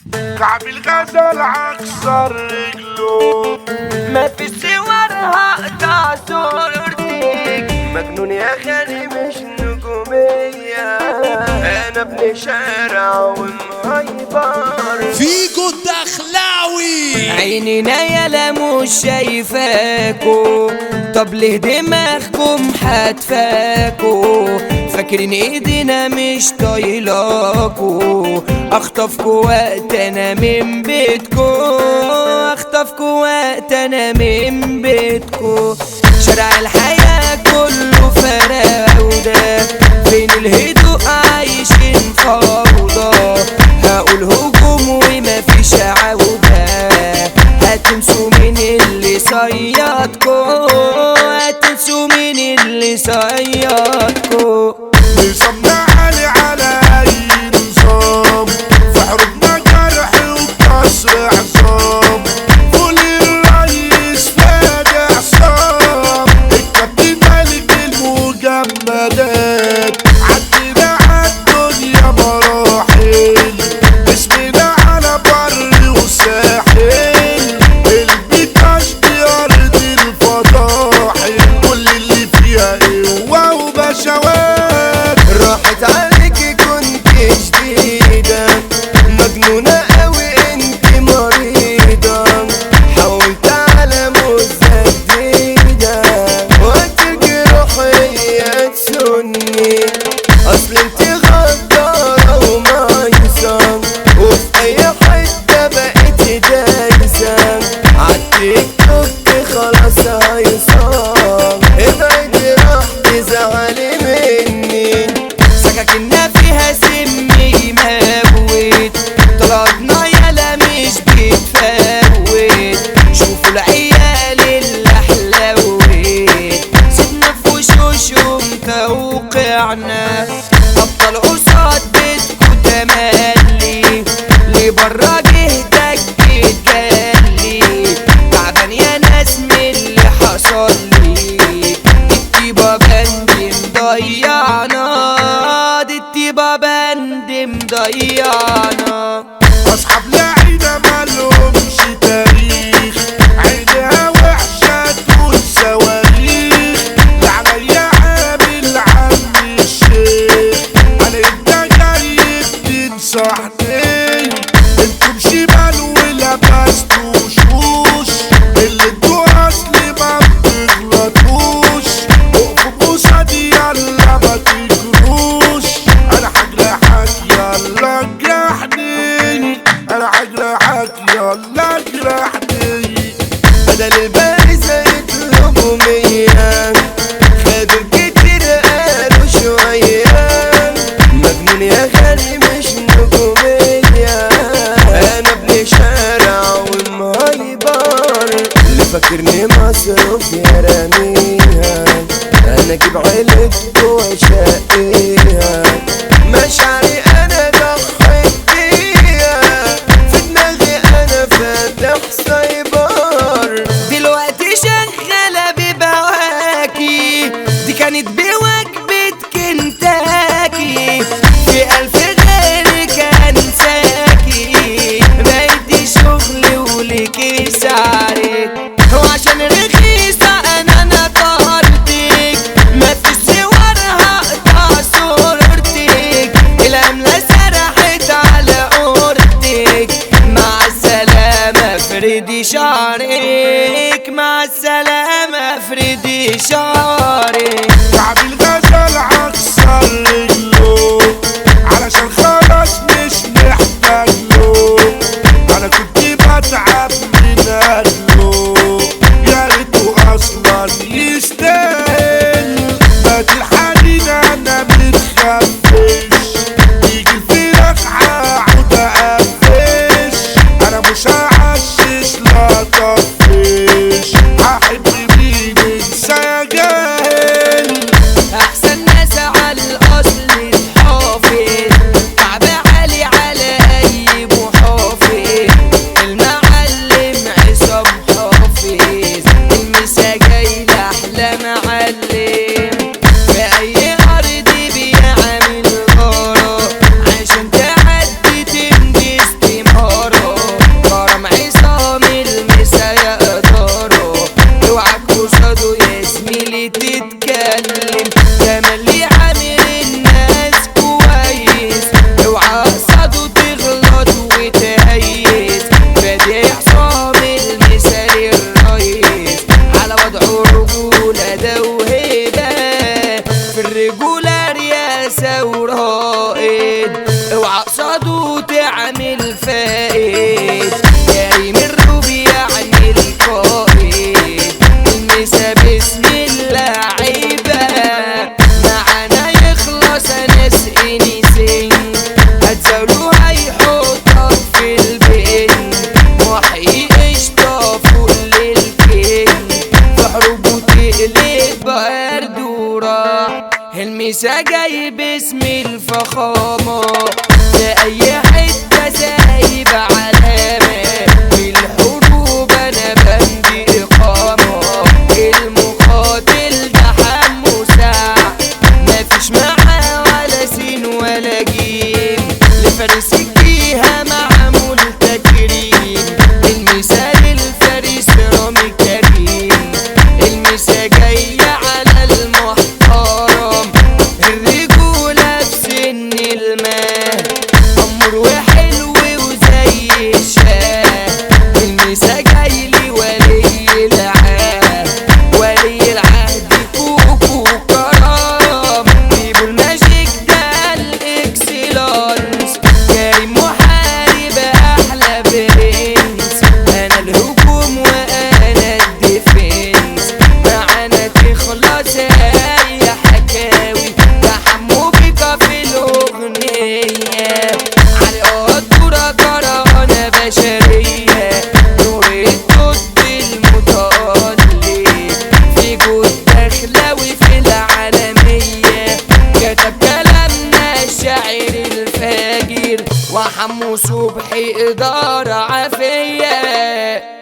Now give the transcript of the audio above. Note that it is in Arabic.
كعب الغزل عكسر رجله، ما في صورها اقطع صورتك. مجنون يا خالي مش نجومية، انا ابن شارع ومهيبر. فيجو الدخلاوي عينينا يالا مش شايفاكو، طب ليه دماغكم حتفاكو؟ فاكرين ايدينا مش طايلاكو، اخطفكو وقت انا من بيتكو، اخطفكو وقت انا من بيتكو. شارع الحياة كله فراودة، فين الهدوء عايشين فوضى. هقول هجوم ومفيش عودة، هتنسوا مين اللي صيادكو، هتنسوا مين اللي صيادكو. نظامنا عالي على اي نظام، في حروبنا جرح وكسر عظام. قول الريس فادي عصام، الكابتن ملك المجمدات. عدينا عالدنيا مراحل، اسمنا على بر وساحل. البيتاش دي ارض الفضاحل، كل اللي فيها قوة وبشوات. راحت عليكي كنت جديدة، مجنونة قوي انت مريضة. حاولت على موزة جديدة، وقتك روحي تسني. اصل انت غدارة ومايسة، وفي اي حتة بقيت دايسة. عالتيك توك خلاص هيصان، ابعدي راح تزعلي مني. سكاكيننا فيها سم يموت، طلعتنا يالا مش بتفوت. شوفوا العيال اللي حلوت، سيبنا في وشوشهم توقعنا. ابطال قصاد بيتكو تملي، اللي برا جهدك جالي. تعبان يا ناس من اللي حصل لي، الطيبة بند مضيعنا، دي الطيبة بند مضيعنا. اصحاب لعينة مالهمش تاريخ، عينيها وحشة تقول صواريخ. لعليا عامل عم الشيخ، انا انت جاي بتنصحني. انتم شمال ولبستوا شوش، اللي انتوا اصلي ما بتغلطوش. وقفوا قصادي يلا ما تجروش، انا هجرحك يلا اجرحني، انا هجرحك يلا اجرحني. بدل البارزة يطلبوا مية، خدوا كتير قالوا شوية. مجنون يا غالي مش نجومية، انا ابن شارع ومهيبر. اللي فاكرني مصروف يا راميها، انا اجيب عيلتكو واشقيها. مشاعري انا ضحيت بيها، في دماغي انا فاتح سايبر. دلوقتي شغالة ببواكي، دي كانت بوجبة كنتاكي. في ألف غيرك أنساكي، بقيتي شغل وليكي سعرك. وعشان رخيصة أنا نطرتك، ما في صورها اقطع صورتك. العملة سرحت على أورتك، مع السلامة فردي شعرك، مع السلامة فردي شعرك. كعب الغزل عكسر رجله، علشان خلاص مش محتاج له. انا كنت بتعب من اجله، يا ريته اصلا يستاهل. بات الحنين انا متخفش، يجي الفراخ هقعد اقفش. انا مش هعشش لا طفش، هحب مين انسى يا جاي. وعصده تغلط وتهيس فادي عصام المثالي الريس على وضعه رجولة ده وهيبة في الرجولة رياسة ورائد اوعى قصاده تعمل فائد كريم الروبي يعني القائد المسا باسم اللعيبة معانا يخلص ناس انيسين هتزاولوا هيحطك في البين محيي قشطة فوق للكين في حروبه تقلب برد وراح المسا جاي باسم الفخامة لأي حتة سايب علامة في الحروب أنا بندي إقامة المقاتل ده حمو ساعة مفيش معاه ولا سين ولا جيم لفارس الجيهة معمول تكريم المثال الفارس رامي كريم المسا جاي على المحترم الرجولة في سن الماء أمر وحلو وزي الشاه المسا جايلي ولي العهد ولي العهد كوكو كرام جيبوا الماجيك ده الاكسلانس كريم محارب أحلى برنس أنا الهجوم وأنا الديفنس معانا تخلص أي حكاوي تحمو بك في الأغنية على قدرة جرانة بشرية نور الضد المتألق في جود دخلاوي في العالمية كتب كلامنا الشاعر الفاجر وحمو صبحي إدارة عافية